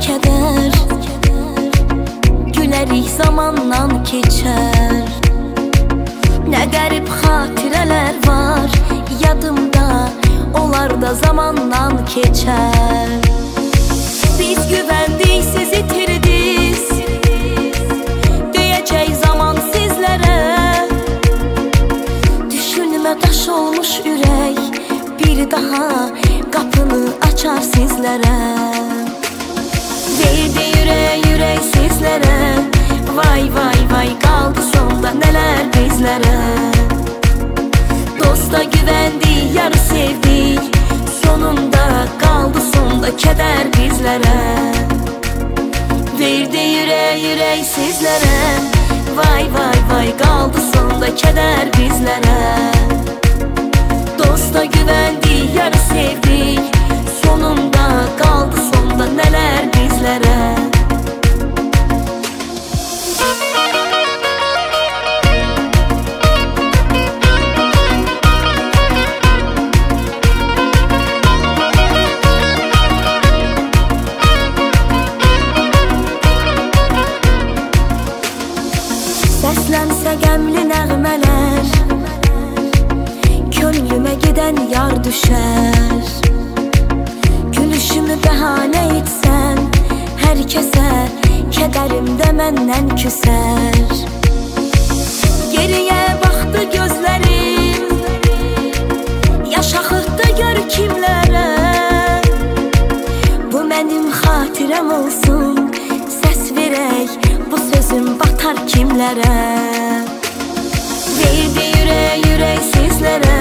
keder, gülərik zamandan keçər. Nə qərib xatirələr var yadımda, onlar da zamandan keçər. Biz güvəndik, siz itirdiniz, deyəcək zaman sizlərə. Düşünmə daş olmuş ürək bir daha qapını açar sizlərə. Verdi ürək sizlərə, vay vay vay, qaldı sonda nələr bizlərə. Dosta güvəndik, yarı sevdik, sonunda qaldı sonda kədər bizlərə. Verdi ürək sizlərə, vay vay vay, qaldı sonda kədər bizlərə. Dosta güvəndik, yarı sevdik, sonunda qaldı sonda nələr bizlərə. Səslənsə qəmli nəğmələr, könlümə gedən yar düşər. Gülüşümü bəhanə etsən, hər kəsə kədərimdə məndən küsər. Geriyə baxdı gözlərim, yaş axıtdı gör kimlərə. Bu mənim xatirəm olsun, səs verək, bu sözüm batar kimlərə. Verdi ürək sizlərə,